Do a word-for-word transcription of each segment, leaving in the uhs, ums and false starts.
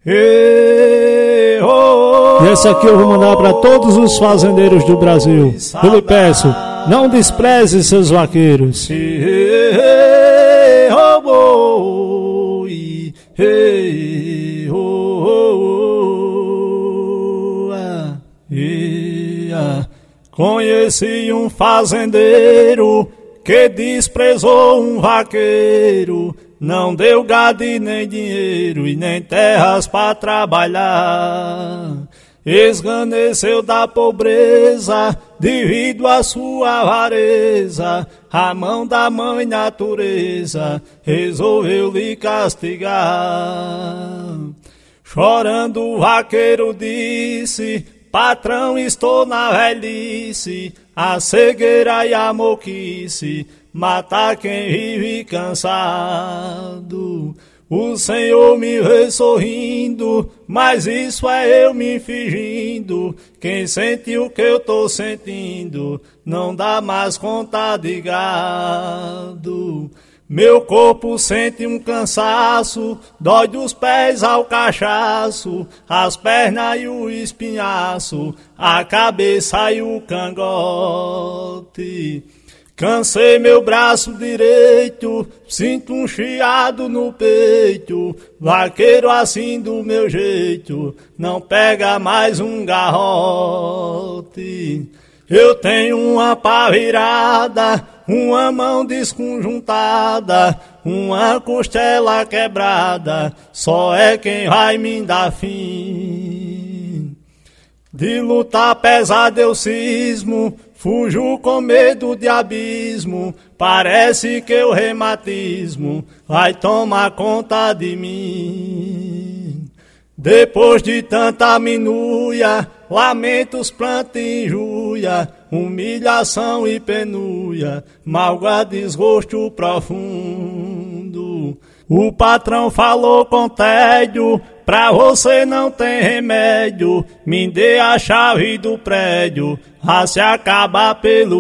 E, oh, e esse aqui eu vou mandar para todos os fazendeiros do Brasil. Eu lhe peço, não despreze seus vaqueiros. E, oh, oh, e, oh, oh, ah, e, ah. Conheci um fazendeiro que desprezou um vaqueiro, não deu gado e nem dinheiro e nem terras para trabalhar. Esganeceu da pobreza devido à sua avareza, a mão da mãe natureza resolveu lhe castigar. Chorando o vaqueiro disse: patrão, estou na velhice, a cegueira e a moquice mata quem vive cansado. O Senhor me vê sorrindo, mas isso é eu me fingindo. Quem sente o que eu tô sentindo não dá mais conta de gado. Meu corpo sente um cansaço, dói dos pés ao cachaço, as pernas e o espinhaço, a cabeça e o cangote. Cansei meu braço direito, sinto um chiado no peito, vaqueiro assim do meu jeito, não pega mais um garrote. Eu tenho uma pá virada, uma mão desconjuntada, uma costela quebrada, só é quem vai me dar fim. De lutar pesado eu cismo, fujo com medo de abismo, parece que o reumatismo vai tomar conta de mim. Depois de tanta minúia, lamentos, planta e injúria, humilhação e penúria, mágoa, desgosto profundo. O patrão falou com tédio, pra você não tem remédio, me dê a chave do prédio, a se acabar pelo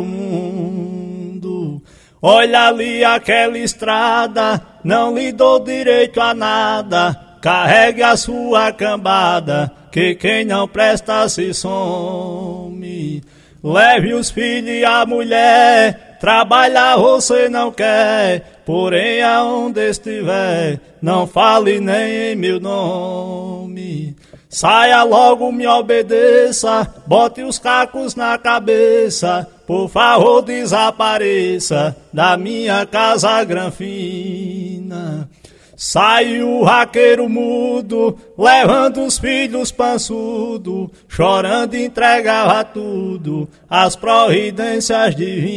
mundo. Olha ali aquela estrada, não lhe dou direito a nada, carregue a sua cambada, que quem não presta se some. Leve os filhos e a mulher, trabalhar você não quer, porém aonde estiver, não fale nem em meu nome. Saia logo, me obedeça, bote os cacos na cabeça, por favor desapareça da minha casa granfina. Saiu o vaqueiro mudo, levando os filhos pançudo, chorando entregava tudo às providências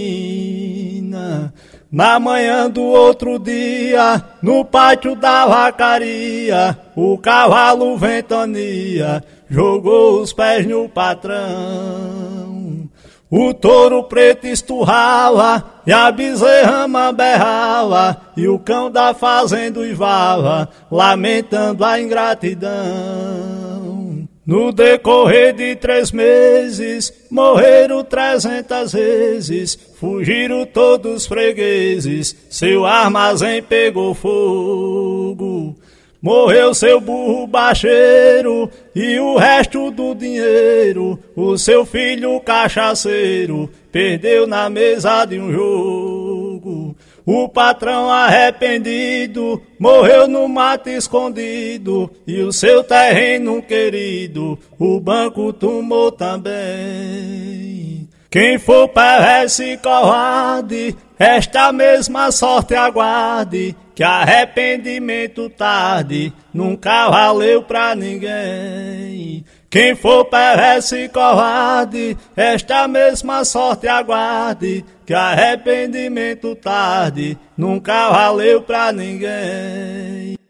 divinas. Na manhã do outro dia, no pátio da vacaria, o cavalo ventania, jogou os pés no patrão. O touro preto esturrava, e a bezerrama berrava, e o cão da fazenda uivava, lamentando a ingratidão. No decorrer de três meses, morreram trezentas vezes, fugiram todos os fregueses, seu armazém pegou fogo. Morreu seu burro bacheiro e o resto do dinheiro, o seu filho cachaceiro perdeu na mesa de um jogo. O patrão arrependido morreu no mato escondido e o seu terreno querido o banco tomou também. Quem for perverso e covarde, esta mesma sorte aguarde, que arrependimento tarde nunca valeu pra ninguém. Quem for perverso e covarde, esta mesma sorte aguarde, que arrependimento tarde nunca valeu pra ninguém.